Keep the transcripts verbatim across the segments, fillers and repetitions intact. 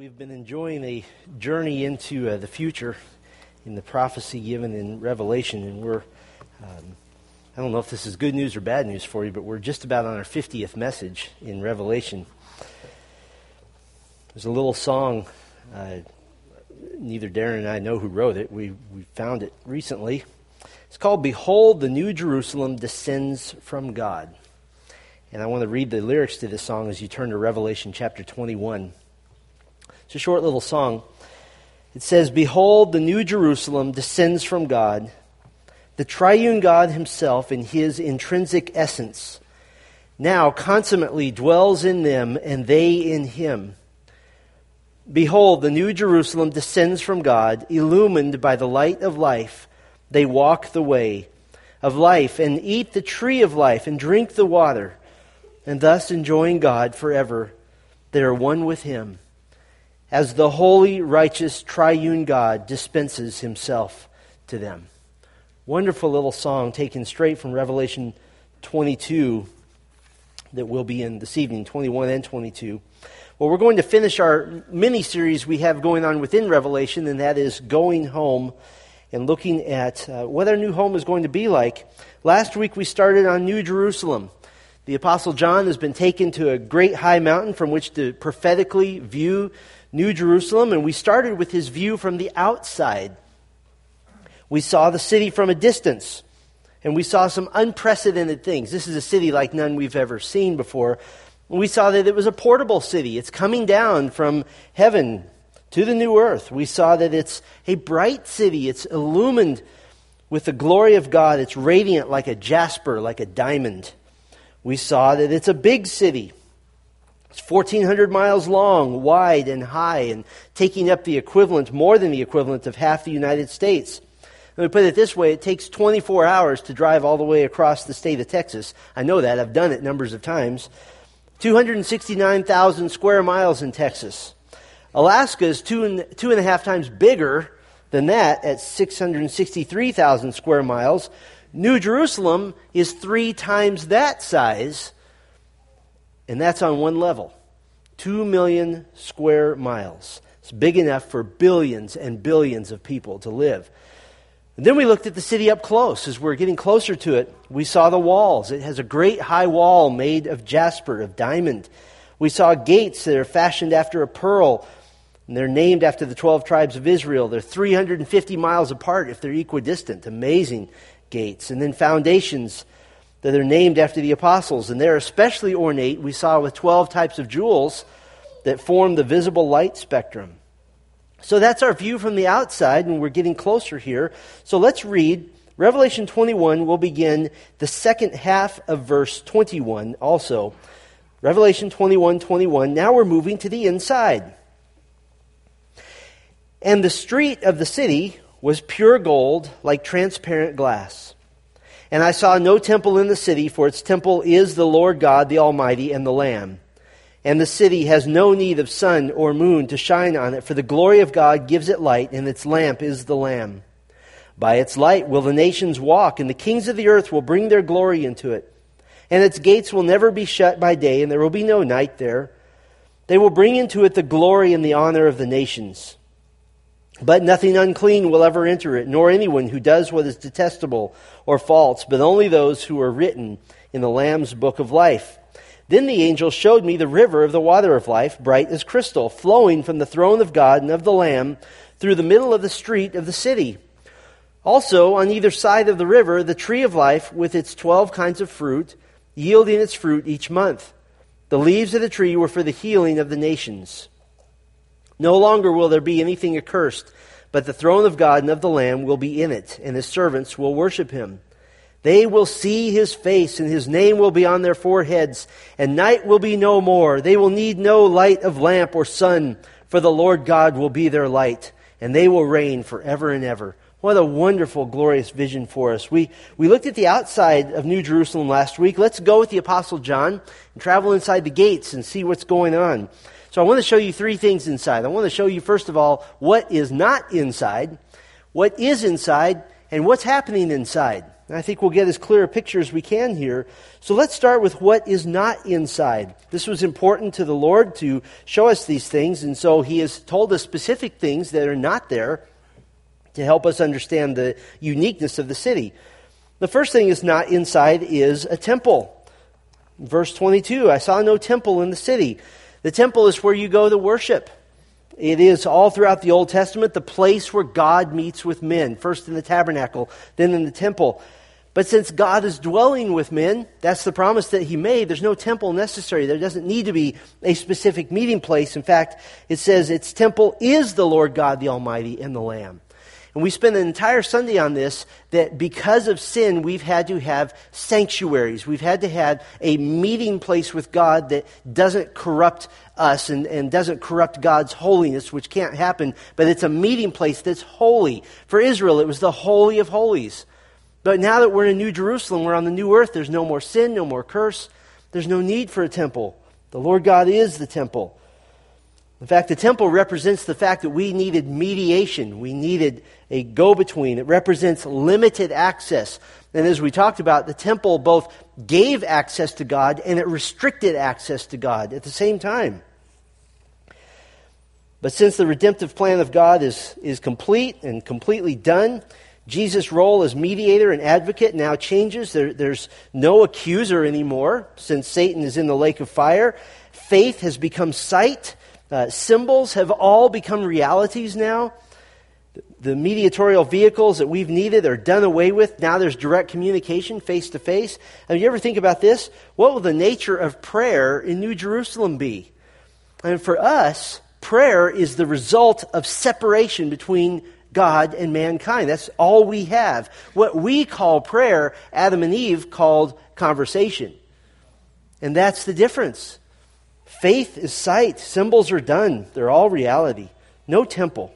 We've been enjoying a journey into uh, the future in the prophecy given in Revelation, and we're, um, I don't know if this is good news or bad news for you, but we're just about on our fiftieth message in Revelation. There's a little song, uh, neither Darren and I know who wrote it. We, we found it recently. It's called, "Behold, the New Jerusalem descends from God." And I want to read the lyrics to this song as you turn to Revelation chapter twenty-one. It's a short little song. It says, "Behold, the New Jerusalem descends from God, the triune God himself in his intrinsic essence, now consummately dwells in them, and they in him. Behold, the New Jerusalem descends from God, illumined by the light of life. They walk the way of life, and eat the tree of life, and drink the water, and thus enjoying God forever. They are one with him, as the holy, righteous, triune God dispenses himself to them." Wonderful little song taken straight from Revelation twenty-two that we'll be in this evening, twenty-one and twenty-two. Well, we're going to finish our mini-series we have going on within Revelation, and that is Going Home, and looking at uh, what our new home is going to be like. Last week we started on New Jerusalem. The Apostle John has been taken to a great high mountain from which to prophetically view New Jerusalem, and we started with his view from the outside. We saw the city from a distance, and we saw some unprecedented things. This is a city like none we've ever seen before. We saw that it was a portable city. It's coming down from heaven to the new earth. We saw that it's a bright city. It's illumined with the glory of God. It's radiant like a jasper, like a diamond. We saw that it's a big city. It's fourteen hundred miles long, wide, and high, and taking up the equivalent, more than the equivalent, of half the United States. Let me put it this way: it takes twenty-four hours to drive all the way across the state of Texas. I know that. I've done it numbers of times. two hundred sixty-nine thousand square miles in Texas. Alaska is two and, two and a half times bigger than that at six hundred sixty-three thousand square miles. New Jerusalem is three times that size, and that's on one level. Two million square miles. It's big enough for billions and billions of people to live. And then we looked at the city up close. As we're getting closer to it, we saw the walls. It has a great high wall made of jasper, of diamond. We saw gates that are fashioned after a pearl, and they're named after the twelve tribes of Israel. They're three hundred fifty miles apart if they're equidistant. Amazing gates. And then foundations that are named after the apostles, and they're especially ornate, we saw, with twelve types of jewels that form the visible light spectrum. So that's our view from the outside, and we're getting closer here. So let's read Revelation twenty-one. We'll begin the second half of verse twenty-one also. Revelation twenty-one, twenty-one. Now we're moving to the inside. "And the street of the city was pure gold, like transparent glass. And I saw no temple in the city, for its temple is the Lord God, the Almighty, and the Lamb. And the city has no need of sun or moon to shine on it, for the glory of God gives it light, and its lamp is the Lamb. By its light will the nations walk, and the kings of the earth will bring their glory into it. And its gates will never be shut by day, and there will be no night there. They will bring into it the glory and the honor of the nations. But nothing unclean will ever enter it, nor anyone who does what is detestable or false, but only those who are written in the Lamb's book of life. Then the angel showed me the river of the water of life, bright as crystal, flowing from the throne of God and of the Lamb through the middle of the street of the city. Also, on either side of the river, the tree of life with its twelve kinds of fruit, yielding its fruit each month. The leaves of the tree were for the healing of the nations. No longer will there be anything accursed, but the throne of God and of the Lamb will be in it, and his servants will worship him. They will see his face, and his name will be on their foreheads, and night will be no more. They will need no light of lamp or sun, for the Lord God will be their light, and they will reign forever and ever." What a wonderful, glorious vision for us. We we looked at the outside of New Jerusalem last week. Let's go with the Apostle John and travel inside the gates and see what's going on. So I want to show you three things inside. I want to show you, first of all, what is not inside, what is inside, and what's happening inside. And I think we'll get as clear a picture as we can here. So let's start with what is not inside. This was important to the Lord to show us these things, and so He has told us specific things that are not there to help us understand the uniqueness of the city. The first thing is not inside is a temple. Verse twenty-two, I saw no temple in the city. The temple is where you go to worship. It is all throughout the Old Testament the place where God meets with men. First in the tabernacle, then in the temple. But since God is dwelling with men, that's the promise that He made. There's no temple necessary. There doesn't need to be a specific meeting place. In fact, it says its temple is the Lord God the Almighty and the Lamb. And we spend an entire Sunday on this, that because of sin, we've had to have sanctuaries. We've had to have a meeting place with God that doesn't corrupt us and, and doesn't corrupt God's holiness, which can't happen, but it's a meeting place that's holy. For Israel, it was the Holy of Holies. But now that we're in New Jerusalem, we're on the new earth, there's no more sin, no more curse. There's no need for a temple. The Lord God is the temple. In fact, the temple represents the fact that we needed mediation. We needed a go-between. It represents limited access. And as we talked about, the temple both gave access to God and it restricted access to God at the same time. But since the redemptive plan of God is, is complete and completely done, Jesus' role as mediator and advocate now changes. There, there's no accuser anymore since Satan is in the lake of fire. Faith has become sight. Uh, symbols have all become realities now. The mediatorial vehicles that we've needed are done away with. Now there's direct communication face to face. And you ever think about this? What will the nature of prayer in New Jerusalem be? And for us, prayer is the result of separation between God and mankind. That's all we have. What we call prayer, Adam and Eve called conversation. And that's the difference. Faith is sight. Symbols are done. They're all reality. No temple.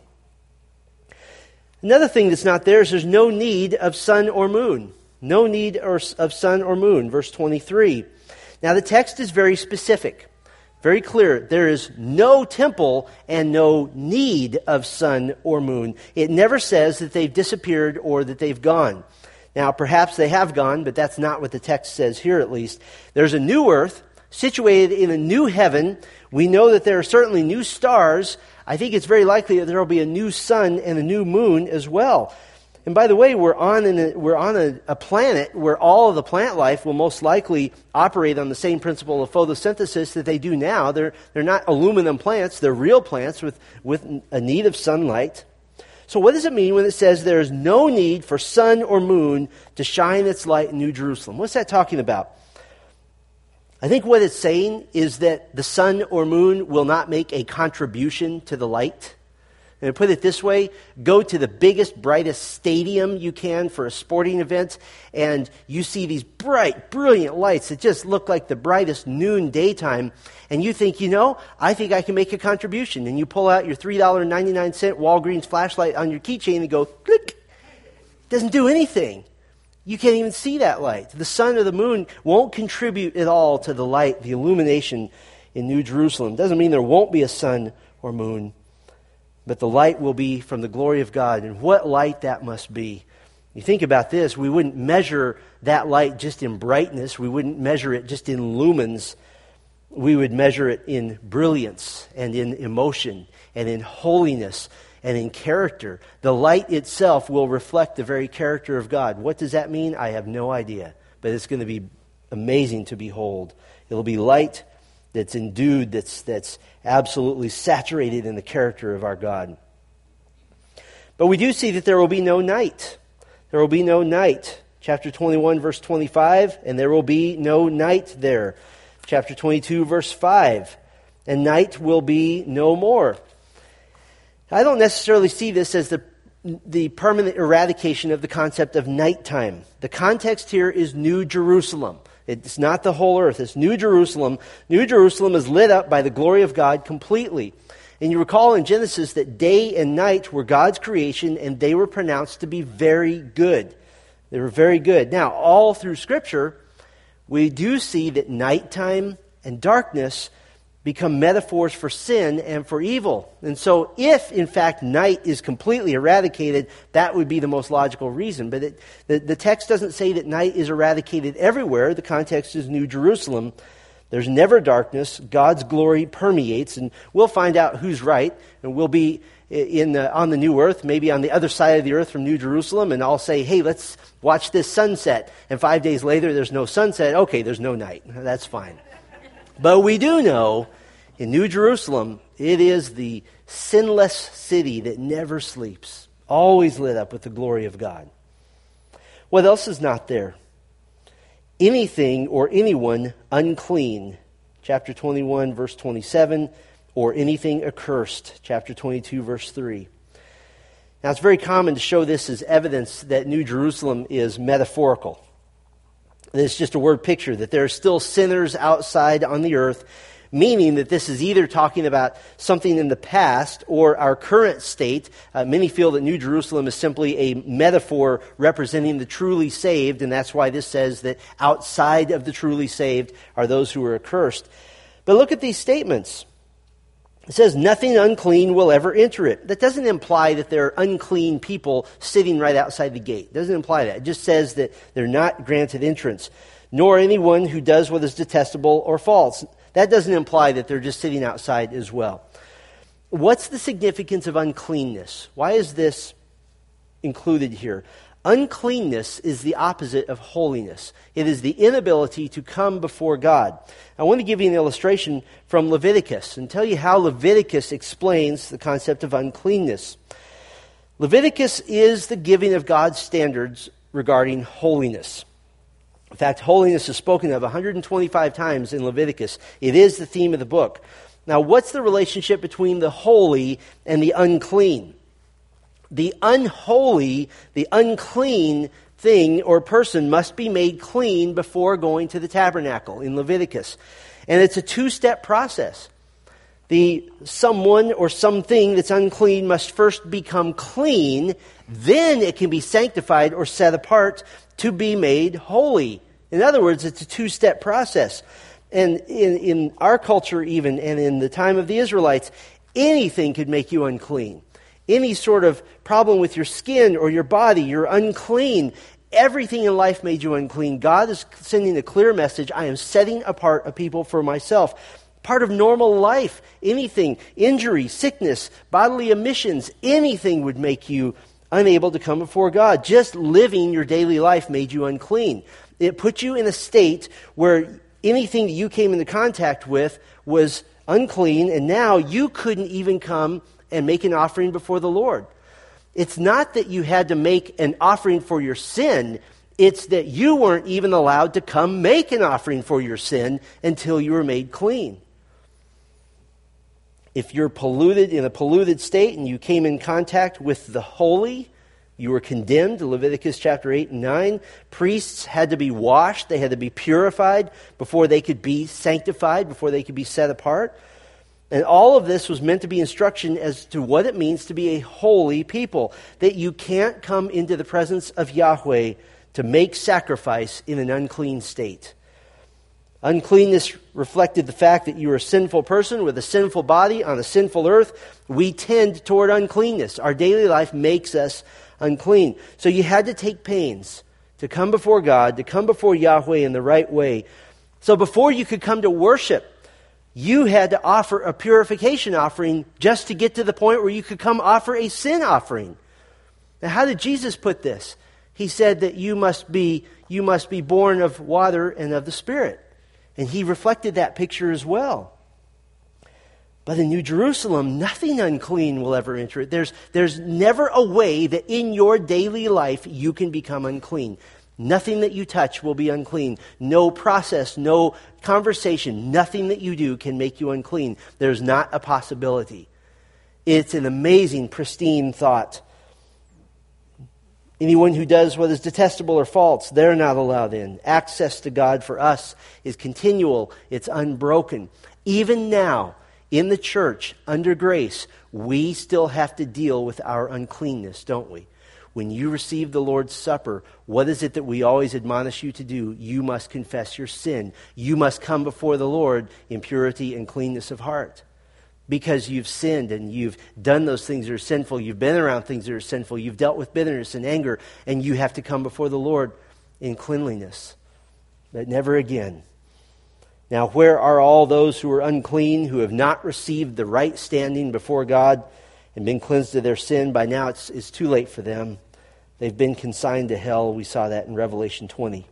Another thing that's not there is there's no need of sun or moon. No need of sun or moon. Verse twenty-three. Now the text is very specific. Very clear. There is no temple and no need of sun or moon. It never says that they've disappeared or that they've gone. Now perhaps they have gone, but that's not what the text says here at least. There's a new earth situated in a new heaven. We know that there are certainly new stars. I think it's very likely that there will be a new sun and a new moon as well. And by the way, we're on, an, a, we're on a, a planet where all of the plant life will most likely operate on the same principle of photosynthesis that they do now. They're, they're not aluminum plants. They're real plants with, with a need of sunlight. So what does it mean when it says there is no need for sun or moon to shine its light in New Jerusalem? What's that talking about? I think what it's saying is that the sun or moon will not make a contribution to the light. And to put it this way, go to the biggest, brightest stadium you can for a sporting event, and you see these bright, brilliant lights that just look like the brightest noon daytime, and you think, you know, I think I can make a contribution. And you pull out your three dollars and ninety-nine cents Walgreens flashlight on your keychain and go, click. It doesn't do anything. You can't even see that light. The sun or the moon won't contribute at all to the light, the illumination in New Jerusalem. Doesn't mean there won't be a sun or moon, but the light will be from the glory of God. And what light that must be. You think about this, we wouldn't measure that light just in brightness. We wouldn't measure it just in lumens. We would measure it in brilliance and in emotion and in holiness and in character. The light itself will reflect the very character of God. What does that mean? I have no idea. But it's going to be amazing to behold. It'll be light that's endued, that's, that's absolutely saturated in the character of our God. But we do see that there will be no night. There will be no night. Chapter twenty-one, verse twenty-five, and there will be no night there. Chapter twenty-two, verse five, and night will be no more. I don't necessarily see this as the, the permanent eradication of the concept of nighttime. The context here is New Jerusalem. It's not the whole earth. It's New Jerusalem. New Jerusalem is lit up by the glory of God completely. And you recall in Genesis that day and night were God's creation, and they were pronounced to be very good. They were very good. Now, all through Scripture, we do see that nighttime and darkness, become metaphors for sin and for evil. And so if, in fact, night is completely eradicated, that would be the most logical reason. But it, the, the text doesn't say that night is eradicated everywhere. The context is New Jerusalem. There's never darkness. God's glory permeates. And we'll find out who's right. And we'll be in the, on the new earth, maybe on the other side of the earth from New Jerusalem. And I'll say, hey, let's watch this sunset. And five days later, there's no sunset. Okay, there's no night. That's fine. But we do know in New Jerusalem, it is the sinless city that never sleeps, always lit up with the glory of God. What else is not there? Anything or anyone unclean, chapter twenty-one, verse twenty-seven, or anything accursed, chapter twenty-two, verse three. Now, it's very common to show this as evidence that New Jerusalem is metaphorical. It's just a word picture, that there are still sinners outside on the earth, meaning that this is either talking about something in the past or our current state. Uh, many feel that New Jerusalem is simply a metaphor representing the truly saved, and that's why this says that outside of the truly saved are those who are accursed. But look at these statements. It says, nothing unclean will ever enter it. That doesn't imply that there are unclean people sitting right outside the gate. It doesn't imply that. It just says that they're not granted entrance. Nor anyone who does what is detestable or false. That doesn't imply that they're just sitting outside as well. What's the significance of uncleanness? Why is this included here? Uncleanness is the opposite of holiness. It is the inability to come before God. I want to give you an illustration from Leviticus and tell you how Leviticus explains the concept of uncleanness. Leviticus is the giving of God's standards regarding holiness. In fact, holiness is spoken of one hundred twenty-five times in Leviticus. It is the theme of the book. Now, what's the relationship between the holy and the unclean? The unholy, the unclean thing or person must be made clean before going to the tabernacle in Leviticus. And it's a two-step process. The someone or something that's unclean must first become clean, then it can be sanctified or set apart to be made holy. In other words, it's a two-step process. And in, in our culture even, and in the time of the Israelites, anything could make you unclean. Any sort of problem with your skin or your body, you're unclean. Everything in life made you unclean. God is sending a clear message. I am setting apart a people for myself. Part of normal life, anything, injury, sickness, bodily emissions, anything would make you unable to come before God. Just living your daily life made you unclean. It put you in a state where anything that you came into contact with was unclean, and now you couldn't even come and make an offering before the Lord. It's not that you had to make an offering for your sin. It's that you weren't even allowed to come make an offering for your sin until you were made clean. If you're polluted in a polluted state and you came in contact with the holy, you were condemned, Leviticus chapter eight and nine. Priests had to be washed. They had to be purified before they could be sanctified, before they could be set apart. And all of this was meant to be instruction as to what it means to be a holy people. That you can't come into the presence of Yahweh to make sacrifice in an unclean state. Uncleanness reflected the fact that you are a sinful person with a sinful body on a sinful earth. We tend toward uncleanness. Our daily life makes us unclean. So you had to take pains to come before God, to come before Yahweh in the right way. So before you could come to worship, you had to offer a purification offering just to get to the point where you could come offer a sin offering. Now, how did Jesus put this? He said that you must be you must be born of water and of the Spirit. And he reflected that picture as well. But in New Jerusalem, nothing unclean will ever enter it. There's, there's never a way that in your daily life you can become unclean. Nothing that you touch will be unclean. No process, no conversation, nothing that you do can make you unclean. There's not a possibility. It's an amazing, pristine thought. Anyone who does what is detestable or false, they're not allowed in. Access to God for us is continual. It's unbroken. Even now, in the church, under grace, we still have to deal with our uncleanness, don't we? when you receive the Lord's Supper, what is it that we always admonish you to do? You must confess your sin. You must come before the Lord in purity and cleanness of heart. Because you've sinned and you've done those things that are sinful. You've been around things that are sinful. You've dealt with bitterness and anger. And you have to come before the Lord in cleanliness. But never again. Now, where are all those who are unclean, who have not received the right standing before God and been cleansed of their sin? By now it's, it's too late for them. They've been consigned to hell. We saw that in Revelation twenty.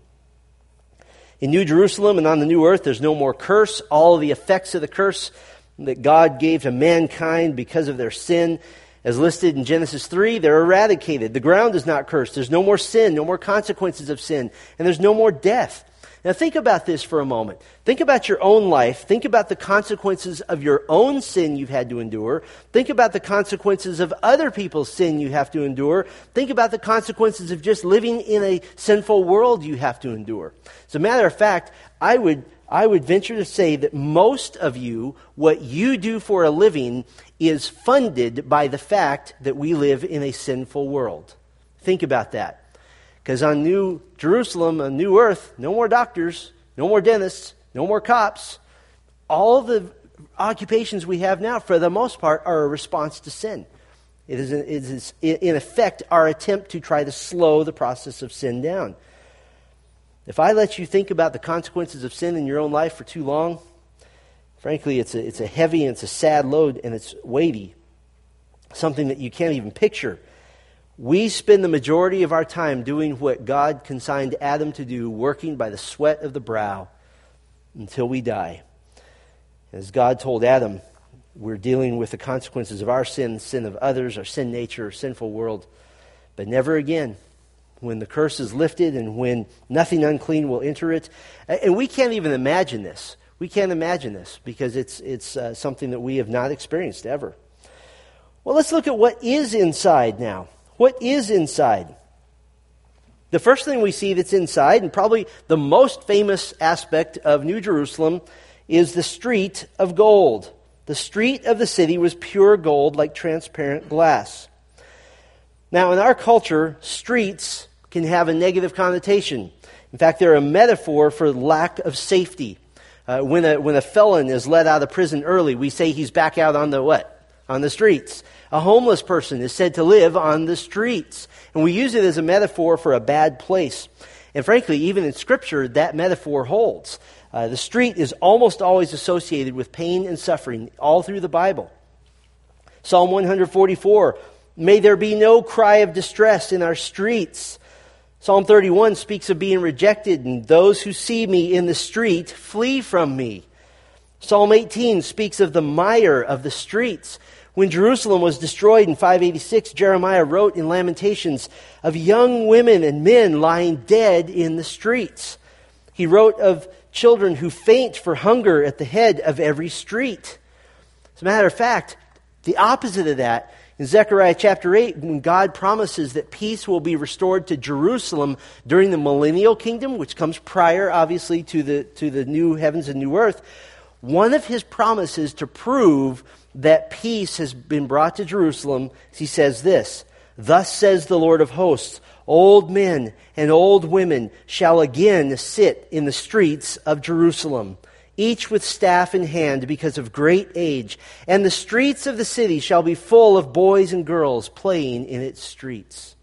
In New Jerusalem and on the new earth, there's no more curse. All of the effects of the curse that God gave to mankind because of their sin, as listed in Genesis three, they're eradicated. The ground is not cursed. There's no more sin, no more consequences of sin, and there's no more death. Now think about this for a moment. Think about your own life. Think about the consequences of your own sin you've had to endure. Think about the consequences of other people's sin you have to endure. Think about the consequences of just living in a sinful world you have to endure. As a matter of fact, I would I would venture to say that most of you, what you do for a living is funded by the fact that we live in a sinful world. Think about that. Because on New Jerusalem, on New Earth, no more doctors, no more dentists, no more cops. All of the occupations we have now, for the most part, are a response to sin. It is, it is, in effect, our attempt to try to slow the process of sin down. If I let you think about the consequences of sin in your own life for too long, frankly, it's a, it's a heavy and it's a sad load and it's weighty. Something that you can't even picture. We spend the majority of our time doing what God consigned Adam to do, working by the sweat of the brow until we die. As God told Adam, we're dealing with the consequences of our sin, the sin of others, our sin nature, our sinful world. But never again. When the curse is lifted and when nothing unclean will enter it. And we can't even imagine this. We can't imagine this because it's, it's uh, something that we have not experienced ever. Well, let's look at what is inside now. What is inside? The first thing we see that's inside, and probably the most famous aspect of New Jerusalem, is the street of gold. The street of the city was pure gold like transparent glass. Now, in our culture, streets can have a negative connotation. In fact, they're a metaphor for lack of safety. Uh, when a when a felon is let out of prison early, we say he's back out on the what? On the streets. A homeless person is said to live on the streets. And we use it as a metaphor for a bad place. And frankly, even in Scripture, that metaphor holds. Uh, the street is almost always associated with pain and suffering all through the Bible. Psalm one forty-four, may there be no cry of distress in our streets. Psalm thirty-one speaks of being rejected, and those who see me in the street flee from me. Psalm eighteen speaks of the mire of the streets. When Jerusalem was destroyed in five eighty-six, Jeremiah wrote in Lamentations of young women and men lying dead in the streets. He wrote of children who faint for hunger at the head of every street. As a matter of fact, the opposite of that, in Zechariah chapter eight, when God promises that peace will be restored to Jerusalem during the millennial kingdom, which comes prior, obviously, to the, to the new heavens and new earth, one of his promises to prove that peace has been brought to Jerusalem, he says this, thus says the Lord of hosts, old men and old women shall again sit in the streets of Jerusalem, each with staff in hand because of great age, and the streets of the city shall be full of boys and girls playing in its streets.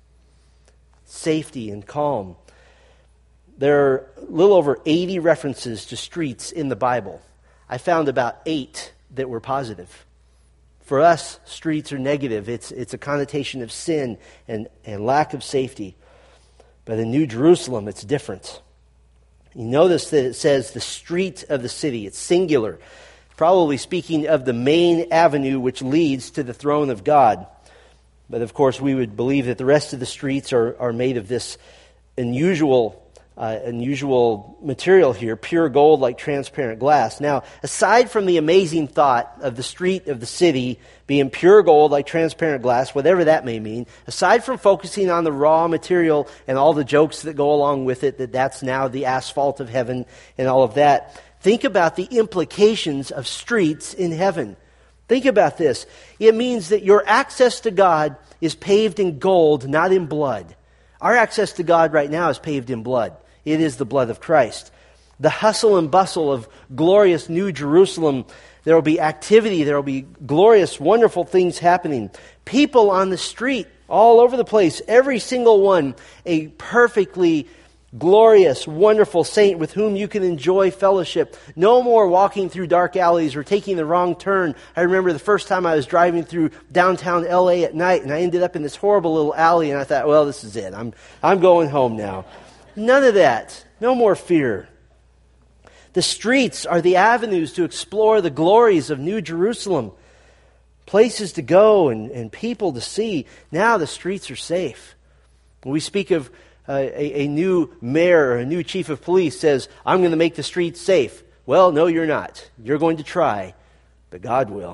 Safety and calm. There are a little over eighty references to streets in the Bible. I found about eight that were positive. For us, streets are negative. It's, it's a connotation of sin and, and lack of safety. But in New Jerusalem, it's different. You notice that it says the street of the city. It's singular. Probably speaking of the main avenue which leads to the throne of God. But of course, we would believe that the rest of the streets are, are made of this unusual Uh, unusual material here, pure gold like transparent glass. Now, aside from the amazing thought of the street of the city being pure gold like transparent glass, whatever that may mean, aside from focusing on the raw material and all the jokes that go along with it, that that's now the asphalt of heaven and all of that, think about the implications of streets in heaven. Think about this. It means that your access to God is paved in gold, not in blood. Our access to God right now is paved in blood. It is the blood of Christ. The hustle and bustle of glorious New Jerusalem, there will be activity, there will be glorious, wonderful things happening. People on the street, all over the place, every single one, a perfectly glorious, wonderful saint with whom you can enjoy fellowship. No more walking through dark alleys or taking the wrong turn. I remember the first time I was driving through downtown L A at night, and I ended up in this horrible little alley, and I thought, well, this is it. I'm I'm going home now. None of that. No more fear. The streets are the avenues to explore the glories of New Jerusalem. Places to go and, and people to see. Now the streets are safe. When we speak of uh, a, a new mayor or a new chief of police says, I'm going to make the streets safe. Well, no, you're not. You're going to try, but God will.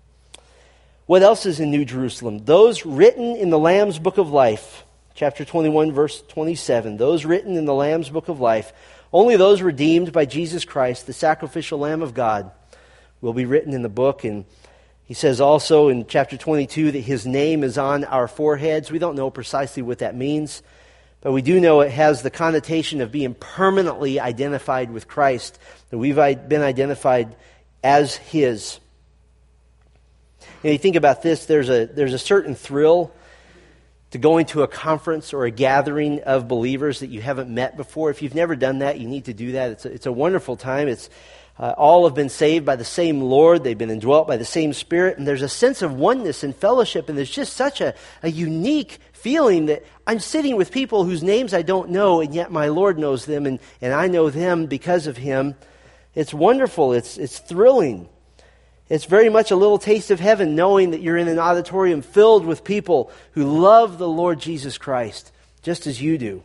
What else is in New Jerusalem? Those written in the Lamb's Book of Life, chapter twenty-one, verse twenty-seven. Those written in the Lamb's Book of Life, only those redeemed by Jesus Christ, the sacrificial Lamb of God, will be written in the book. And he says also in chapter twenty-two that his name is on our foreheads. We don't know precisely what that means, but we do know it has the connotation of being permanently identified with Christ, that we've been identified as his. And you think about this, there's a there's a certain thrill to going to a conference or a gathering of believers that you haven't met before. If you've never done that, you need to do that. It's a, it's a wonderful time. It's uh, all have been saved by the same Lord. They've been indwelt by the same Spirit. And there's a sense of oneness and fellowship. And there's just such a, a unique feeling that I'm sitting with people whose names I don't know, and yet my Lord knows them, and, and I know them because of him. It's wonderful. It's it's thrilling. It's very much a little taste of heaven, knowing that you're in an auditorium filled with people who love the Lord Jesus Christ, just as you do.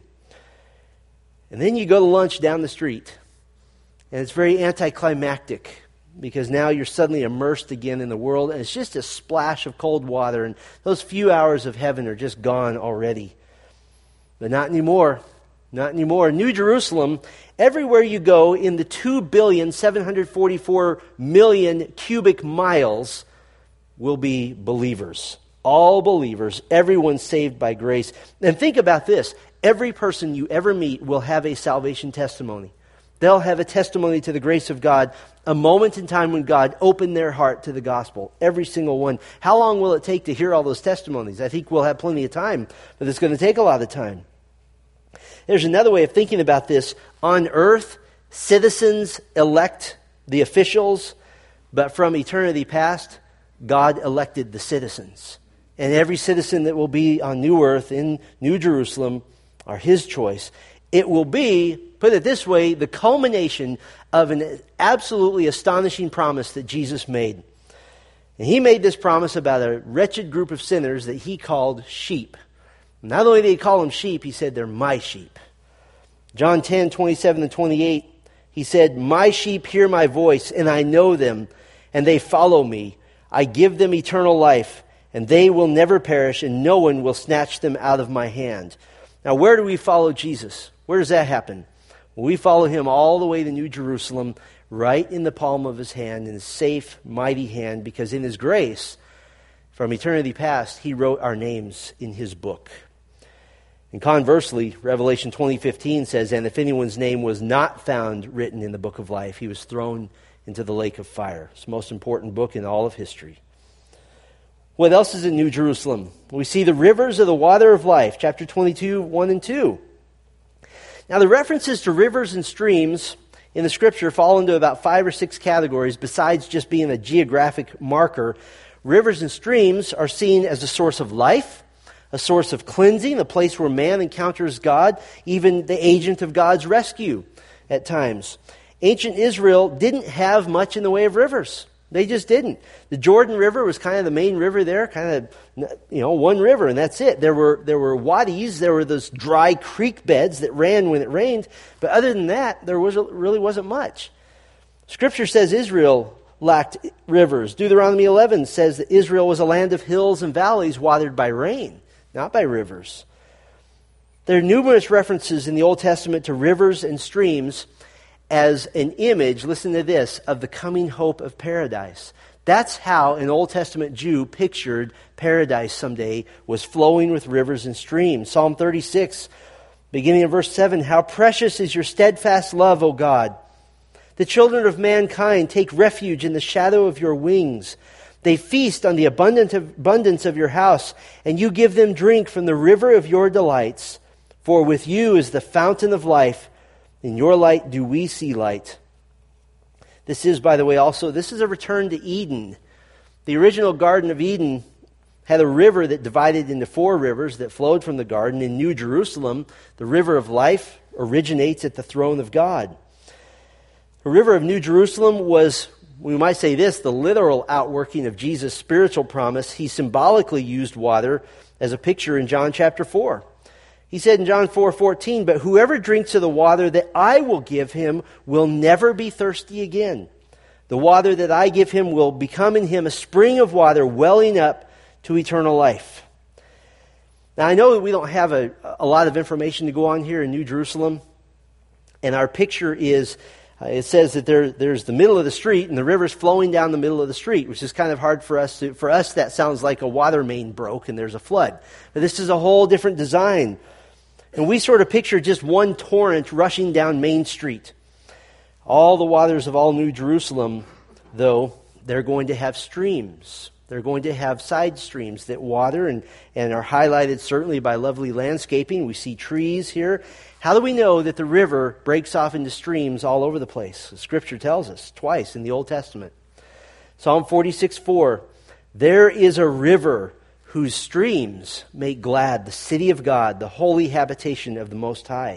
And then you go to lunch down the street, and it's very anticlimactic, because now you're suddenly immersed again in the world, and it's just a splash of cold water, and those few hours of heaven are just gone already. But not anymore. Not anymore. New Jerusalem, everywhere you go in the two billion seven hundred forty-four million cubic miles will be believers. All believers, everyone saved by grace. And think about this. Every person you ever meet will have a salvation testimony. They'll have a testimony to the grace of God, a moment in time when God opened their heart to the gospel. Every single one. How long will it take to hear all those testimonies? I think we'll have plenty of time, but it's going to take a lot of time. There's another way of thinking about this. On earth, citizens elect the officials, but from eternity past, God elected the citizens. And every citizen that will be on new earth in New Jerusalem are his choice. It will be, put it this way, the culmination of an absolutely astonishing promise that Jesus made. And he made this promise about a wretched group of sinners that he called sheep. Not only did he call them sheep, he said they're my sheep. John ten, twenty-seven and twenty-eight, he said, my sheep hear my voice, and I know them, and they follow me. I give them eternal life, and they will never perish, and no one will snatch them out of my hand. Now, where do we follow Jesus? Where does that happen? Well, we follow him all the way to New Jerusalem, right in the palm of his hand, in his safe, mighty hand, because in his grace, from eternity past, he wrote our names in his book. And conversely, Revelation twenty fifteen says, and if anyone's name was not found written in the book of life, he was thrown into the lake of fire. It's the most important book in all of history. What else is in New Jerusalem? We see the rivers of the water of life, chapter twenty-two, one and two. Now, the references to rivers and streams in the Scripture fall into about five or six categories, besides just being a geographic marker. Rivers and streams are seen as a source of life, a source of cleansing, a place where man encounters God, even the agent of God's rescue at times. Ancient Israel didn't have much in the way of rivers. They just didn't. The Jordan River was kind of the main river there, kind of, you know, one river, and that's it. There were there were wadis, there were those dry creek beds that ran when it rained, but other than that, there was really wasn't much. Scripture says Israel lacked rivers. Deuteronomy eleven says that Israel was a land of hills and valleys watered by rain, not by rivers. There are numerous references in the Old Testament to rivers and streams as an image, listen to this, of the coming hope of paradise. That's how an Old Testament Jew pictured paradise someday was flowing with rivers and streams. Psalm thirty-six, beginning in verse seven, how precious is your steadfast love, O God! The children of mankind take refuge in the shadow of your wings. They feast on the abundance of your house, and you give them drink from the river of your delights. For with you is the fountain of life. In your light do we see light. This is, by the way, also, this is a return to Eden. The original Garden of Eden had a river that divided into four rivers that flowed from the garden. In New Jerusalem, the river of life originates at the throne of God. The river of New Jerusalem was, we might say this, the literal outworking of Jesus' spiritual promise. He symbolically used water as a picture in John chapter four. He said in John four fourteen, but whoever drinks of the water that I will give him will never be thirsty again. The water that I give him will become in him a spring of water welling up to eternal life. Now I know that we don't have a, a lot of information to go on here in New Jerusalem. And our picture is, uh, it says that there, there's the middle of the street and the river's flowing down the middle of the street, which is kind of hard for us to, for us that sounds like a water main broke and there's a flood. But this is a whole different design. And we sort of picture just one torrent rushing down Main Street. All the waters of all New Jerusalem, though, they're going to have streams. They're going to have side streams that water and, and are highlighted certainly by lovely landscaping. We see trees here. How do we know that the river breaks off into streams all over the place? The Scripture tells us twice in the Old Testament. Psalm forty-six four, there is a river whose streams make glad the city of God, the holy habitation of the Most High.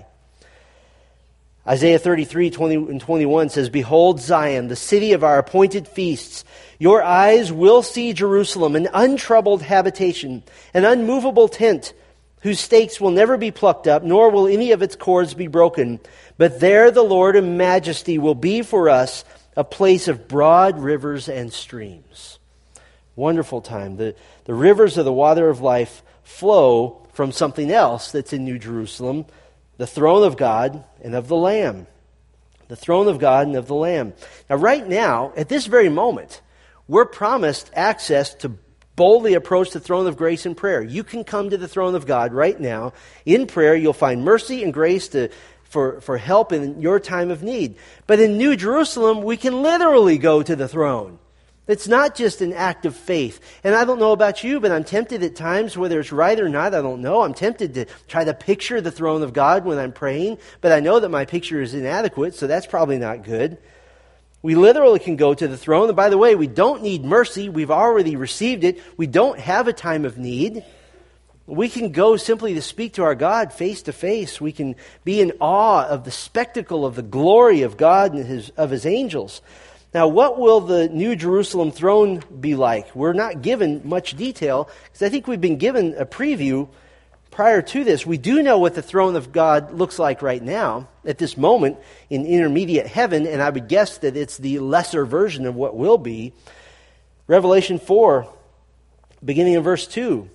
Isaiah thirty-three, twenty and twenty-one says, behold Zion, the city of our appointed feasts. Your eyes will see Jerusalem, an untroubled habitation, an unmovable tent, whose stakes will never be plucked up, nor will any of its cords be broken. But there the Lord in majesty will be for us a place of broad rivers and streams. Wonderful time. The, the rivers of the water of life flow from something else that's in New Jerusalem, the throne of God and of the Lamb. The throne of God and of the Lamb. Now, right now, at this very moment, we're promised access to boldly approach the throne of grace in prayer. You can come to the throne of God right now. In prayer, you'll find mercy and grace to, for, for help in your time of need. But in New Jerusalem, we can literally go to the throne. It's not just an act of faith. And I don't know about you, but I'm tempted at times, whether it's right or not, I don't know. I'm tempted to try to picture the throne of God when I'm praying, but I know that my picture is inadequate, so that's probably not good. We literally can go to the throne. And by the way, we don't need mercy. We've already received it. We don't have a time of need. We can go simply to speak to our God face to face. We can be in awe of the spectacle of the glory of God and his, of his angels. Now, what will the New Jerusalem throne be like? We're not given much detail, because I think we've been given a preview prior to this. We do know what the throne of God looks like right now, at this moment, in intermediate heaven, and I would guess that it's the lesser version of what will be. Revelation four, beginning in verse two,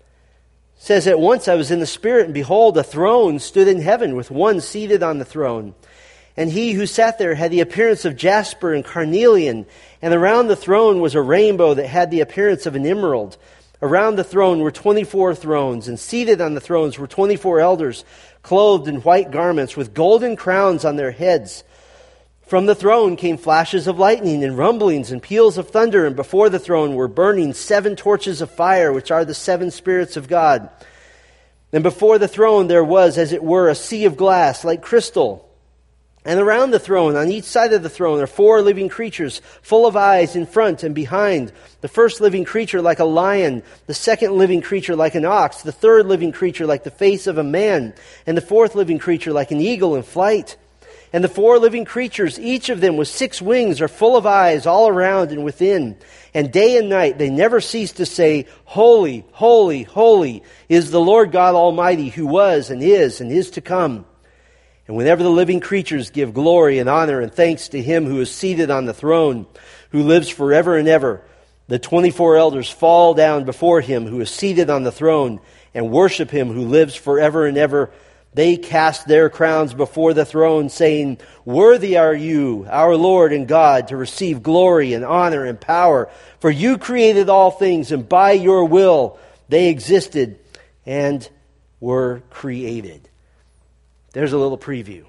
says, at once I was in the Spirit, and behold, a throne stood in heaven, with one seated on the throne. And he who sat there had the appearance of jasper and carnelian, and around the throne was a rainbow that had the appearance of an emerald. Around the throne were twenty-four thrones, and seated on the thrones were twenty-four elders, clothed in white garments, with golden crowns on their heads. From the throne came flashes of lightning, and rumblings, and peals of thunder, and before the throne were burning seven torches of fire, which are the seven spirits of God. And before the throne there was, as it were, a sea of glass, like crystal. And around the throne, on each side of the throne, are four living creatures, full of eyes in front and behind. The first living creature like a lion, the second living creature like an ox, the third living creature like the face of a man, and the fourth living creature like an eagle in flight. And the four living creatures, each of them with six wings, are full of eyes all around and within. And day and night they never cease to say, Holy, holy, holy is the Lord God Almighty, who was and is and is to come. And whenever the living creatures give glory and honor and thanks to him who is seated on the throne, who lives forever and ever, the twenty-four elders fall down before him who is seated on the throne and worship him who lives forever and ever. They cast their crowns before the throne, saying, "Worthy are you, our Lord and God, to receive glory and honor and power. For you created all things, and by your will they existed and were created." There's a little preview.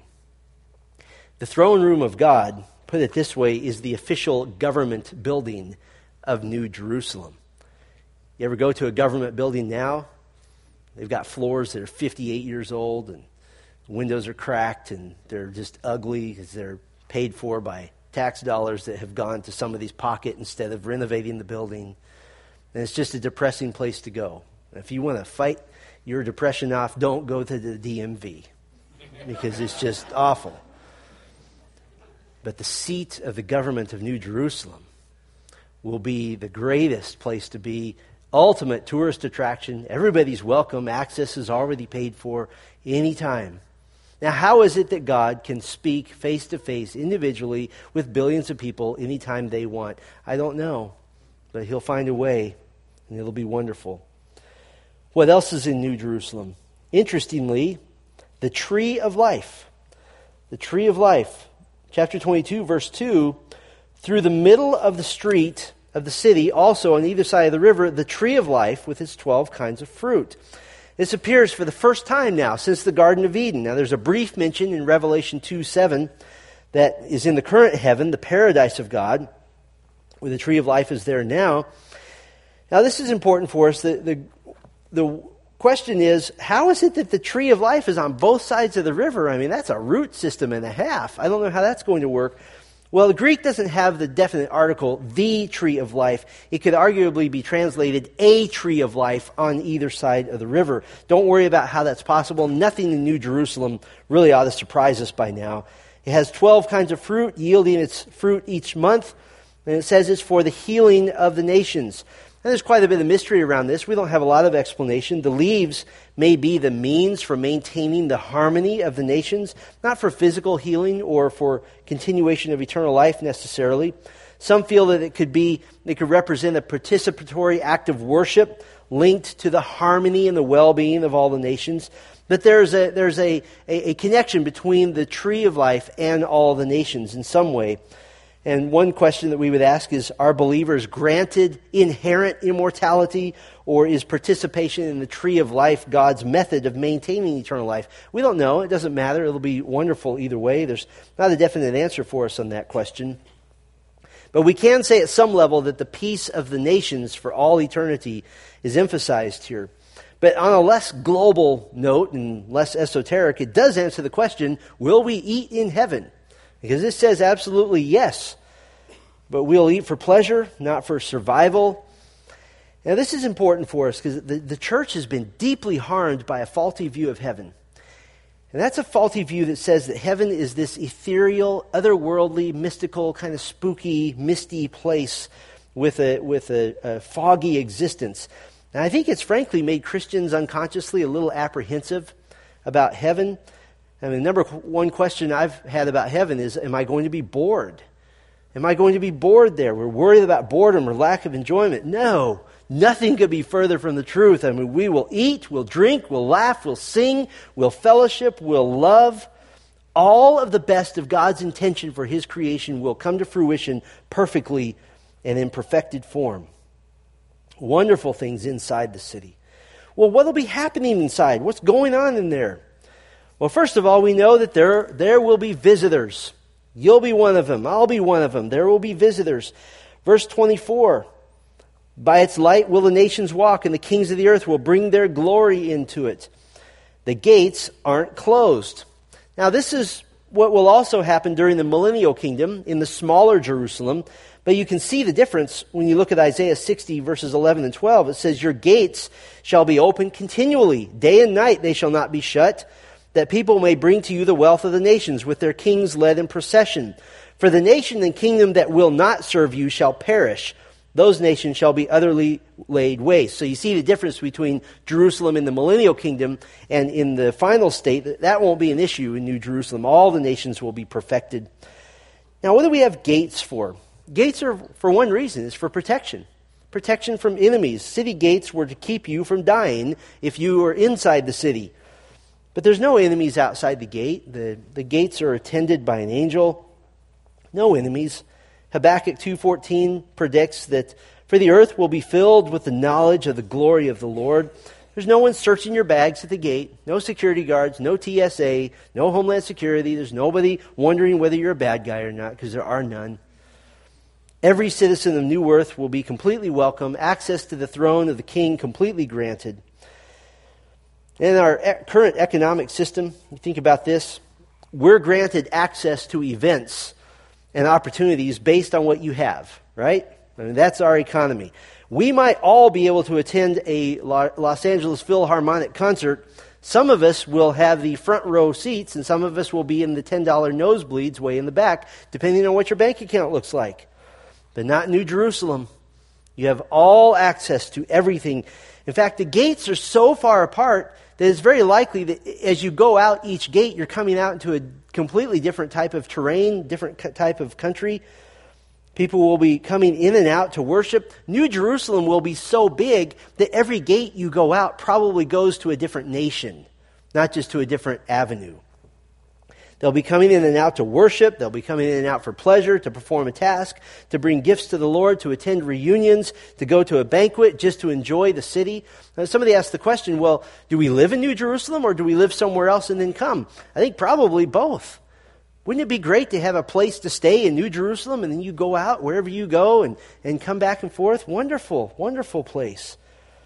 The throne room of God, put it this way, is the official government building of New Jerusalem. You ever go to a government building now? They've got floors that are fifty-eight years old, and windows are cracked, and they're just ugly because they're paid for by tax dollars that have gone to somebody's pocket instead of renovating the building. And it's just a depressing place to go. If you want to fight your depression off, don't go to the D M V because it's just awful. But the seat of the government of New Jerusalem will be the greatest place to be. Ultimate tourist attraction. Everybody's welcome. Access is already paid for anytime. Now, how is it that God can speak face to face, individually, with billions of people anytime they want? I don't know. But He'll find a way, and it'll be wonderful. What else is in New Jerusalem? Interestingly, the tree of life. The tree of life. Chapter twenty-two, verse two. Through the middle of the street of the city, also on either side of the river, the tree of life with its twelve kinds of fruit. This appears for the first time now since the Garden of Eden. Now there's a brief mention in Revelation two seven that is in the current heaven, the paradise of God, where the tree of life is there now. Now this is important for us. The, the, the question is, how is it that the tree of life is on both sides of the river? I mean, that's a root system and a half. I don't know how that's going to work. Well, the Greek doesn't have the definite article, the tree of life. It could arguably be translated a tree of life on either side of the river. Don't worry about how that's possible. Nothing in New Jerusalem really ought to surprise us by now. It has twelve kinds of fruit, yielding its fruit each month. And it says it's for the healing of the nations. And there's quite a bit of mystery around this. We don't have a lot of explanation. The leaves may be the means for maintaining the harmony of the nations, not for physical healing or for continuation of eternal life necessarily. Some feel that it could be, it could represent a participatory act of worship linked to the harmony and the well-being of all the nations. But there's a there's a, a, a connection between the tree of life and all the nations in some way. And one question that we would ask is, are believers granted inherent immortality, or is participation in the tree of life God's method of maintaining eternal life? We don't know. It doesn't matter. It'll be wonderful either way. There's not a definite answer for us on that question. But we can say at some level that the peace of the nations for all eternity is emphasized here. But on a less global note and less esoteric, it does answer the question, will we eat in heaven? Because it says absolutely yes. But we'll eat for pleasure, not for survival. Now this is important for us because the, the church has been deeply harmed by a faulty view of heaven. And that's a faulty view that says that heaven is this ethereal, otherworldly, mystical, kind of spooky, misty place with a, with a, a foggy existence. And I think it's frankly made Christians unconsciously a little apprehensive about heaven. I mean, the number one question I've had about heaven is, am I going to be bored? Am I going to be bored there? We're worried about boredom or lack of enjoyment. No, nothing could be further from the truth. I mean, we will eat, we'll drink, we'll laugh, we'll sing, we'll fellowship, we'll love. All of the best of God's intention for His creation will come to fruition perfectly and in perfected form. Wonderful things inside the city. Well, what will be happening inside? What's going on in there? Well, first of all, we know that there, there will be visitors. You'll be one of them. I'll be one of them. There will be visitors. Verse twenty-four, by its light will the nations walk, and the kings of the earth will bring their glory into it. The gates aren't closed. Now, this is what will also happen during the millennial kingdom in the smaller Jerusalem. But you can see the difference when you look at Isaiah sixty, verses eleven and twelve. It says, your gates shall be open continually. Day and night they shall not be shut, that people may bring to you the wealth of the nations with their kings led in procession. For the nation and kingdom that will not serve you shall perish. Those nations shall be utterly laid waste. So you see the difference between Jerusalem in the millennial kingdom and in the final state. That won't be an issue in New Jerusalem. All the nations will be perfected. Now, what do we have gates for? Gates are for one reason. It's for protection. Protection from enemies. City gates were to keep you from dying if you were inside the city. But there's no enemies outside the gate. The, the gates are attended by an angel. No enemies. Habakkuk two fourteen predicts that for the earth will be filled with the knowledge of the glory of the Lord. There's no one searching your bags at the gate. No security guards, no T S A, no Homeland Security. There's nobody wondering whether you're a bad guy or not, because there are none. Every citizen of New Earth will be completely welcome. Access to the throne of the King completely granted. In our e- current economic system, you think about this, we're granted access to events and opportunities based on what you have, right? I mean, that's our economy. We might all be able to attend a Los Angeles Philharmonic concert. Some of us will have the front row seats, and some of us will be in the ten dollar nosebleeds way in the back, depending on what your bank account looks like. But not in New Jerusalem. You have all access to everything. In fact, the gates are so far apart that it's very likely that as you go out each gate, you're coming out into a completely different type of terrain, different type of country. People will be coming in and out to worship. New Jerusalem will be so big that every gate you go out probably goes to a different nation, not just to a different avenue. They'll be coming in and out to worship. They'll be coming in and out for pleasure, to perform a task, to bring gifts to the Lord, to attend reunions, to go to a banquet, just to enjoy the city. Now, somebody asked the question, well, do we live in New Jerusalem or do we live somewhere else and then come? I think probably both. Wouldn't it be great to have a place to stay in New Jerusalem and then you go out wherever you go and, and come back and forth? Wonderful, wonderful place.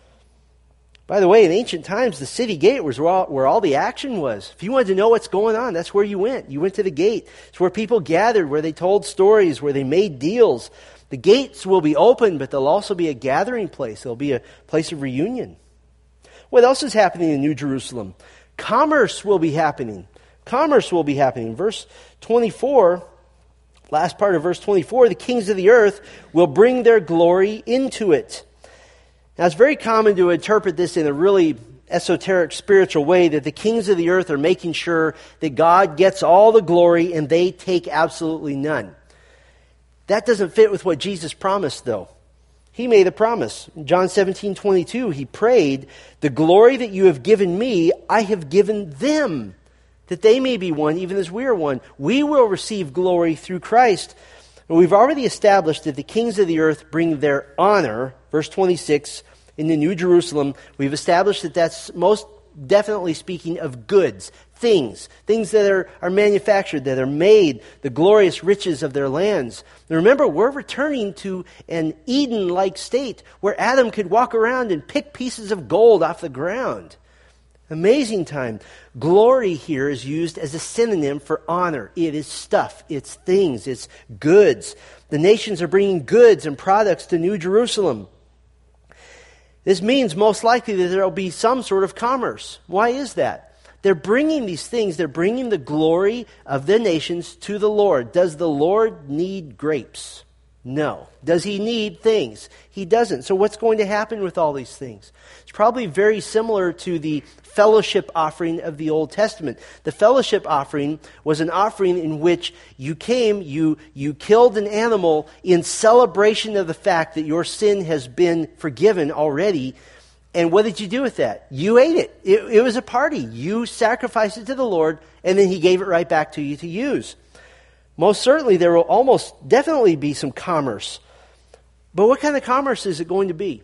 By the way, in ancient times, the city gate was where all, where all the action was. If you wanted to know what's going on, that's where you went. You went to the gate. It's where people gathered, where they told stories, where they made deals. The gates will be open, but they'll also be a gathering place. They'll be a place of reunion. What else is happening in New Jerusalem? Commerce will be happening. Commerce will be happening. Verse twenty-four, last part of verse twenty-four, the kings of the earth will bring their glory into it. Now, it's very common to interpret this in a really esoteric spiritual way, that the kings of the earth are making sure that God gets all the glory and they take absolutely none. That doesn't fit with what Jesus promised, though. He made a promise. In John seventeen twenty-two, he prayed, "The glory that you have given me, I have given them, that they may be one, even as we are one." We will receive glory through Christ. And we've already established that the kings of the earth bring their honor, verse twenty-six, in the New Jerusalem. We've established that that's most definitely speaking of goods, things, things that are, are manufactured, that are made, the glorious riches of their lands. And remember, we're returning to an Eden-like state where Adam could walk around and pick pieces of gold off the ground. Amazing time. Glory here is used as a synonym for honor. It is stuff. It's things. It's goods. The nations are bringing goods and products to New Jerusalem. This means most likely that there will be some sort of commerce. Why is that? They're bringing these things. They're bringing the glory of the nations to the Lord. Does the Lord need grapes? No. Does he need things? He doesn't. So what's going to happen with all these things? It's probably very similar to the fellowship offering of the Old Testament. The fellowship offering was an offering in which you came, you, you killed an animal in celebration of the fact that your sin has been forgiven already. And what did you do with that? You ate it. It, it was a party. You sacrificed it to the Lord, and then he gave it right back to you to use. Most certainly there will almost definitely be some commerce. But what kind of commerce is it going to be?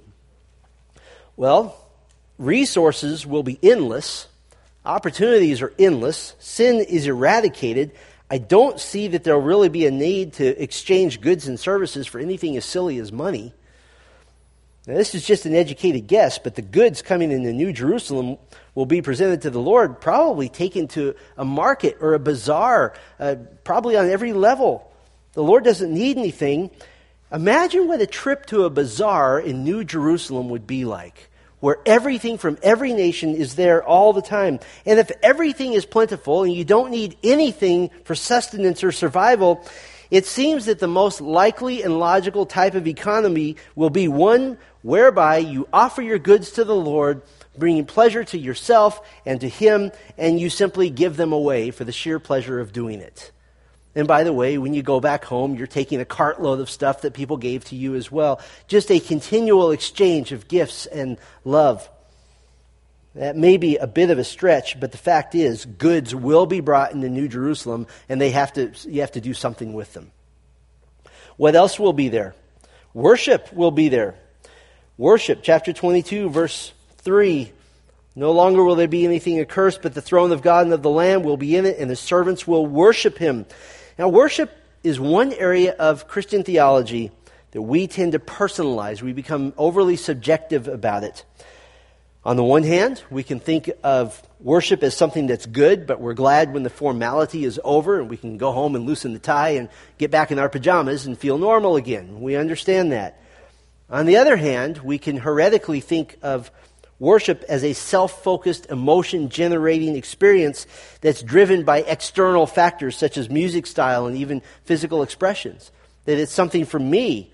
Well, resources will be endless. Opportunities are endless. Sin is eradicated. I don't see that there will really be a need to exchange goods and services for anything as silly as money. Now, this is just an educated guess, but the goods coming into New Jerusalem will be presented to the Lord, probably taken to a market or a bazaar, uh, probably on every level. The Lord doesn't need anything. Imagine what a trip to a bazaar in New Jerusalem would be like, where everything from every nation is there all the time. And if everything is plentiful and you don't need anything for sustenance or survival, it seems that the most likely and logical type of economy will be one whereby you offer your goods to the Lord, bringing pleasure to yourself and to Him, and you simply give them away for the sheer pleasure of doing it. And by the way, when you go back home, you're taking a cartload of stuff that people gave to you as well. Just a continual exchange of gifts and love. That may be a bit of a stretch, but the fact is, goods will be brought into New Jerusalem, and they have to, you have to do something with them. What else will be there? Worship will be there. Worship, chapter twenty-two, verse three. No longer will there be anything accursed, but the throne of God and of the Lamb will be in it, and the servants will worship him. Now, worship is one area of Christian theology that we tend to personalize. We become overly subjective about it. On the one hand, we can think of worship as something that's good, but we're glad when the formality is over and we can go home and loosen the tie and get back in our pajamas and feel normal again. We understand that. On the other hand, we can heretically think of worship as a self-focused, emotion-generating experience that's driven by external factors such as music style and even physical expressions. That it's something for me.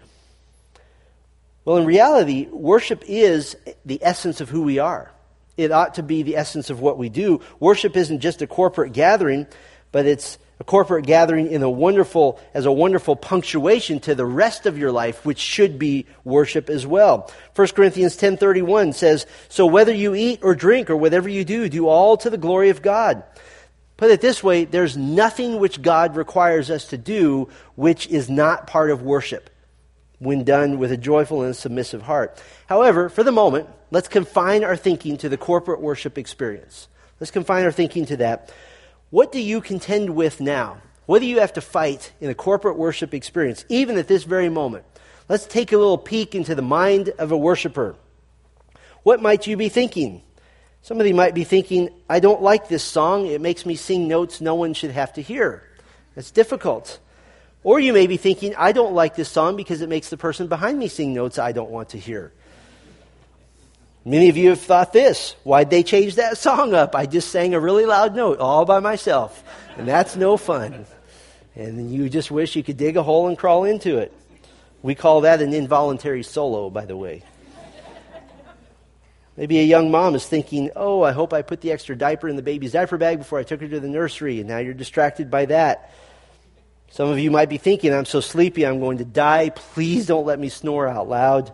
Well, in reality, worship is the essence of who we are. It ought to be the essence of what we do. Worship isn't just a corporate gathering, but it's a corporate gathering in a wonderful, as a wonderful punctuation to the rest of your life, which should be worship as well. First Corinthians ten thirty-one says, "So whether you eat or drink or whatever you do, do all to the glory of God." Put it this way, there's nothing which God requires us to do which is not part of worship when done with a joyful and submissive heart. However, for the moment, let's confine our thinking to the corporate worship experience. Let's confine our thinking to that. What do you contend with now? What do you have to fight in a corporate worship experience, even at this very moment? Let's take a little peek into the mind of a worshiper. What might you be thinking? Somebody might be thinking, I don't like this song. It makes me sing notes no one should have to hear. It's difficult. Or you may be thinking, I don't like this song because it makes the person behind me sing notes I don't want to hear. Many of you have thought this. Why'd they change that song up? I just sang a really loud note all by myself. And that's no fun. And you just wish you could dig a hole and crawl into it. We call that an involuntary solo, by the way. Maybe a young mom is thinking, oh, I hope I put the extra diaper in the baby's diaper bag before I took her to the nursery. And now you're distracted by that. Some of you might be thinking, I'm so sleepy, I'm going to die. Please don't let me snore out loud.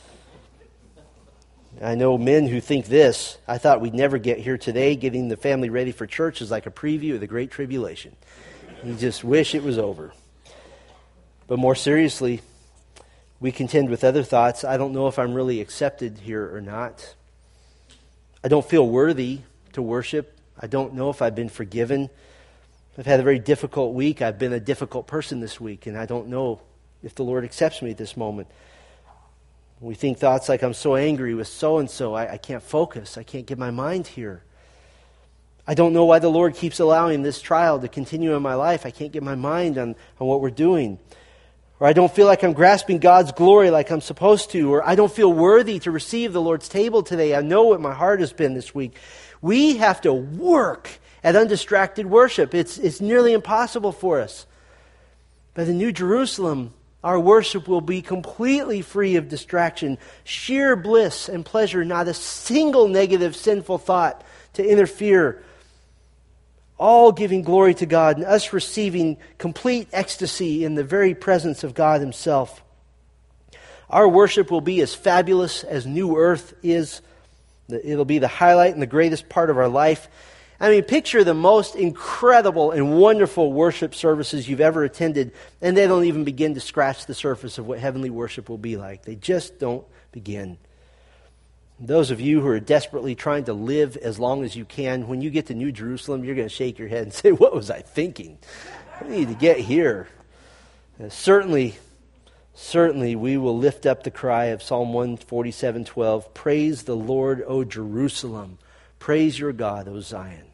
I know men who think this. I thought we'd never get here today. Getting the family ready for church is like a preview of the Great Tribulation. You just wish it was over. But more seriously, we contend with other thoughts. I don't know if I'm really accepted here or not. I don't feel worthy to worship. I don't know if I've been forgiven. I've had a very difficult week. I've been a difficult person this week, and I don't know if the Lord accepts me at this moment. We think thoughts like, I'm so angry with so-and-so, I, I can't focus, I can't get my mind here. I don't know why the Lord keeps allowing this trial to continue in my life. I can't get my mind on, on what we're doing. Or I don't feel like I'm grasping God's glory like I'm supposed to. Or I don't feel worthy to receive the Lord's table today. I know what my heart has been this week. We have to work at undistracted worship. It's, it's nearly impossible for us. But in New Jerusalem, our worship will be completely free of distraction, sheer bliss and pleasure, not a single negative, sinful thought to interfere, all giving glory to God and us receiving complete ecstasy in the very presence of God Himself. Our worship will be as fabulous as New Earth is. It'll be the highlight and the greatest part of our life. I mean, picture the most incredible and wonderful worship services you've ever attended, and they don't even begin to scratch the surface of what heavenly worship will be like. They just don't begin. Those of you who are desperately trying to live as long as you can, when you get to New Jerusalem, you're going to shake your head and say, what was I thinking? I need to get here. And certainly, certainly we will lift up the cry of Psalm one forty-seven twelve, praise the Lord, O Jerusalem. Praise your God, O Zion.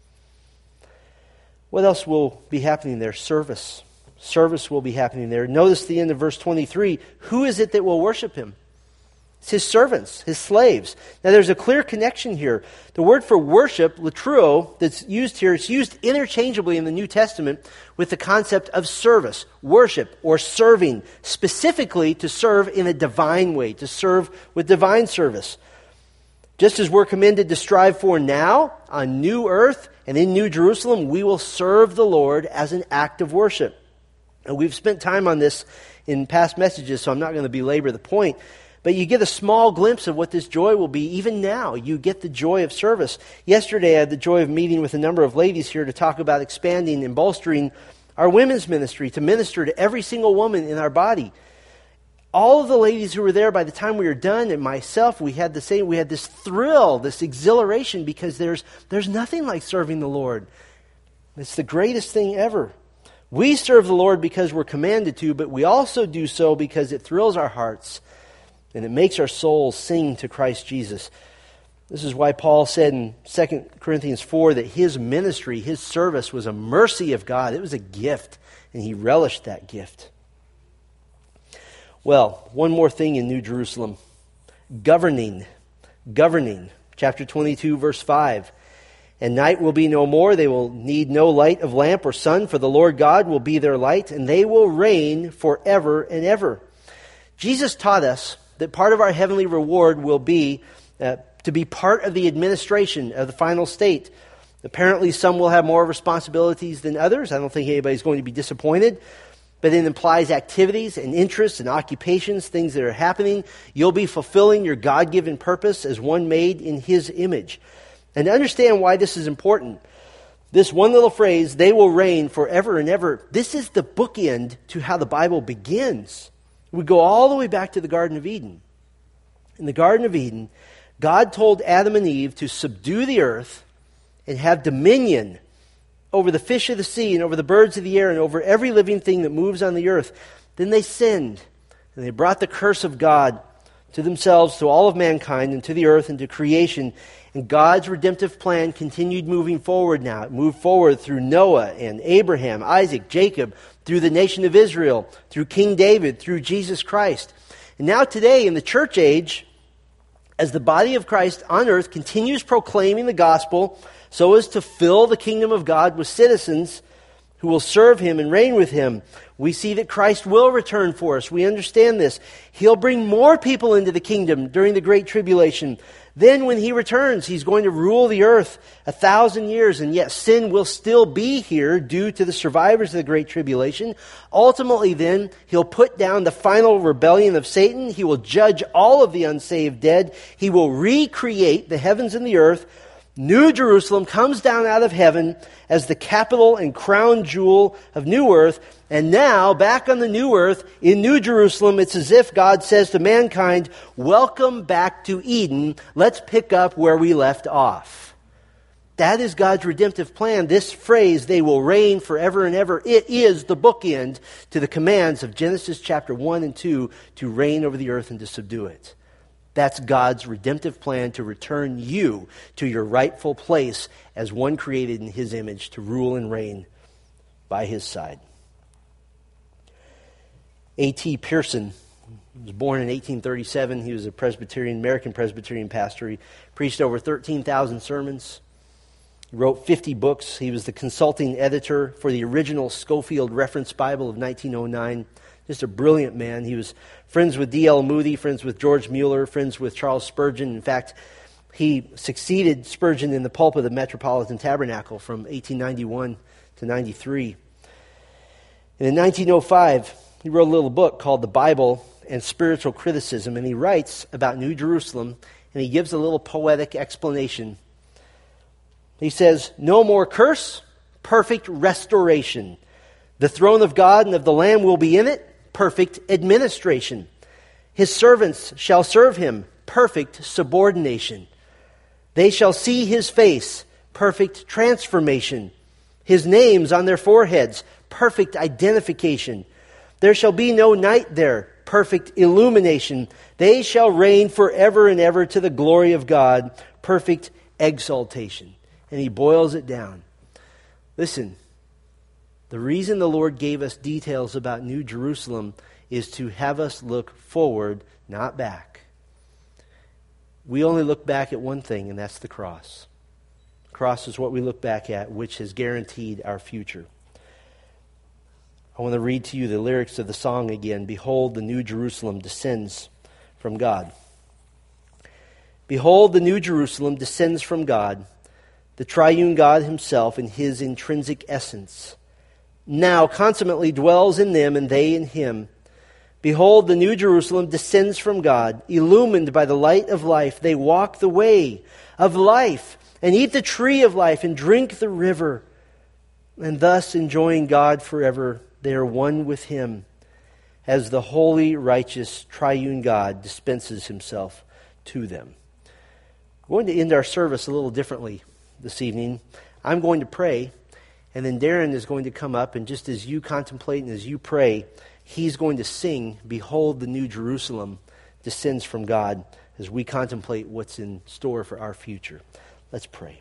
What else will be happening there? Service. Service will be happening there. Notice the end of verse twenty-three. Who is it that will worship Him? It's His servants, His slaves. Now there's a clear connection here. The word for worship, latruo, that's used here, it's used interchangeably in the New Testament with the concept of service, worship, or serving, specifically to serve in a divine way, to serve with divine service. Just as we're commended to strive for now on new earth and in New Jerusalem, we will serve the Lord as an act of worship. And we've spent time on this in past messages, so I'm not going to belabor the point. But you get a small glimpse of what this joy will be even now. You get the joy of service. Yesterday I had the joy of meeting with a number of ladies here to talk about expanding and bolstering our women's ministry, to minister to every single woman in our body. All of the ladies who were there, by the time we were done, and myself, we had the same, we had this thrill, this exhilaration, because there's there's nothing like serving the Lord. It's the greatest thing ever. We serve the Lord because we're commanded to, but we also do so because it thrills our hearts and it makes our souls sing to Christ Jesus. This is why Paul said in Second Corinthians four that his ministry, his service was a mercy of God. It was a gift, and he relished that gift. Well, one more thing in New Jerusalem. Governing. Governing. Chapter twenty-two, verse five. And night will be no more. They will need no light of lamp or sun, for the Lord God will be their light, and they will reign forever and ever. Jesus taught us that part of our heavenly reward will be uh, to be part of the administration of the final state. Apparently some will have more responsibilities than others. I don't think anybody's going to be disappointed. But it implies activities and interests and occupations, things that are happening. You'll be fulfilling your God-given purpose as one made in His image. And to understand why this is important, this one little phrase, they will reign forever and ever, this is the bookend to how the Bible begins. We go all the way back to the Garden of Eden. In the Garden of Eden, God told Adam and Eve to subdue the earth and have dominion over the fish of the sea and over the birds of the air and over every living thing that moves on the earth. Then they sinned, and they brought the curse of God to themselves, to all of mankind, and to the earth and to creation. And God's redemptive plan continued moving forward now. It moved forward through Noah and Abraham, Isaac, Jacob, through the nation of Israel, through King David, through Jesus Christ. And now today in the church age, as the body of Christ on earth continues proclaiming the gospel so as to fill the kingdom of God with citizens who will serve Him and reign with Him, we see that Christ will return for us. We understand this. He'll bring more people into the kingdom during the Great Tribulation. Then when He returns, He's going to rule the earth a thousand years, and yet sin will still be here due to the survivors of the Great Tribulation. Ultimately then, He'll put down the final rebellion of Satan. He will judge all of the unsaved dead. He will recreate the heavens and the earth. New Jerusalem comes down out of heaven as the capital and crown jewel of new earth. And now, back on the new earth, in New Jerusalem, it's as if God says to mankind, welcome back to Eden. Let's pick up where we left off. That is God's redemptive plan. This phrase, they will reign forever and ever, it is the bookend to the commands of Genesis chapter one and two to reign over the earth and to subdue it. That's God's redemptive plan to return you to your rightful place as one created in His image to rule and reign by His side. A T Pierson was born in eighteen thirty-seven. He was a Presbyterian, American Presbyterian pastor. He preached over thirteen thousand sermons. He wrote fifty books. He was the consulting editor for the original Schofield Reference Bible of nineteen oh nine. Just a brilliant man. He was friends with D L Moody, friends with George Mueller, friends with Charles Spurgeon. In fact, he succeeded Spurgeon in the pulpit of the Metropolitan Tabernacle from eighteen ninety-one to ninety-three. And in nineteen oh five, he wrote a little book called The Bible and Spiritual Criticism, and he writes about New Jerusalem, and he gives a little poetic explanation. He says, no more curse, perfect restoration. The throne of God and of the Lamb will be in it, perfect administration. His servants shall serve Him, perfect subordination. They shall see His face, perfect transformation. His name's on their foreheads, perfect identification. There shall be no night there, perfect illumination. They shall reign forever and ever to the glory of God, perfect exaltation. And he boils it down. Listen, the reason the Lord gave us details about New Jerusalem is to have us look forward, not back. We only look back at one thing, and that's the cross. The cross is what we look back at, which has guaranteed our future. I want to read to you the lyrics of the song again. Behold, the New Jerusalem descends from God. Behold, the New Jerusalem descends from God, the triune God Himself in His intrinsic essence. Now consummately dwells in them and they in Him. Behold, the New Jerusalem descends from God, illumined by the light of life. They walk the way of life, and eat the tree of life, and drink the river. And thus, enjoying God forever, they are one with Him, as the holy, righteous, triune God dispenses Himself to them. We're going to end our service a little differently this evening. I'm going to pray, and then Darren is going to come up, and just as you contemplate and as you pray, he's going to sing, "Behold, the New Jerusalem descends from God," as we contemplate what's in store for our future. Let's pray.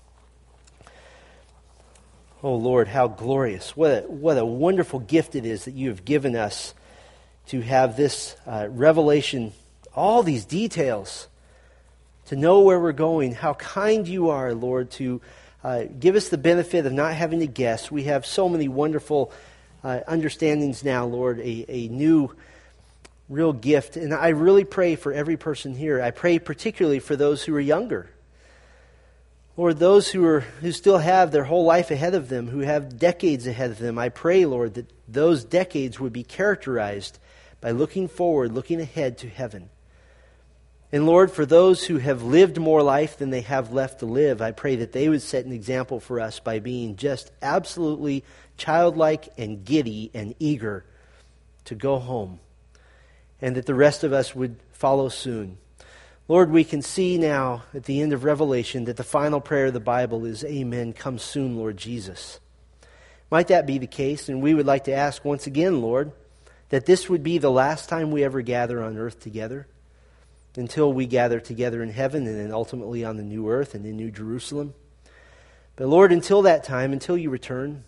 Oh Lord, how glorious. What a, what a wonderful gift it is that you have given us to have this uh, revelation, all these details, to know where we're going. How kind you are, Lord, to uh, give us the benefit of not having to guess. We have so many wonderful uh, understandings now, Lord, a, a new real gift. And I really pray for every person here. I pray particularly for those who are younger. Lord, those who are who still have their whole life ahead of them, who have decades ahead of them, I pray, Lord, that those decades would be characterized by looking forward, looking ahead to heaven. And Lord, for those who have lived more life than they have left to live, I pray that they would set an example for us by being just absolutely childlike and giddy and eager to go home, and that the rest of us would follow soon. Lord, we can see now at the end of Revelation that the final prayer of the Bible is, "Amen, come soon, Lord Jesus." Might that be the case? And we would like to ask once again, Lord, that this would be the last time we ever gather on earth together, until we gather together in heaven and then ultimately on the new earth and in New Jerusalem. But Lord, until that time, until you return,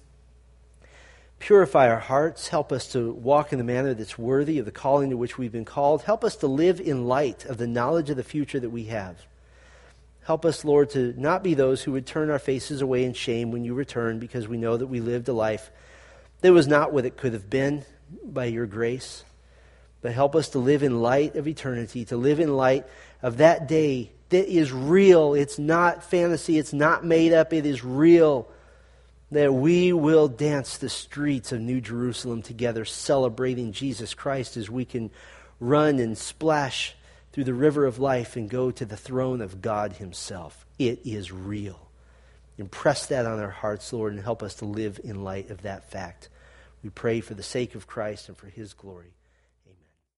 purify our hearts. Help us to walk in the manner that's worthy of the calling to which we've been called. Help us to live in light of the knowledge of the future that we have. Help us, Lord, to not be those who would turn our faces away in shame when you return, because we know that we lived a life that was not what it could have been by your grace. But help us to live in light of eternity, to live in light of that day that is real. It's not fantasy. It's not made up. It is real. That we will dance the streets of New Jerusalem together, celebrating Jesus Christ as we can run and splash through the river of life and go to the throne of God Himself. It is real. Impress that on our hearts, Lord, and help us to live in light of that fact. We pray for the sake of Christ and for His glory.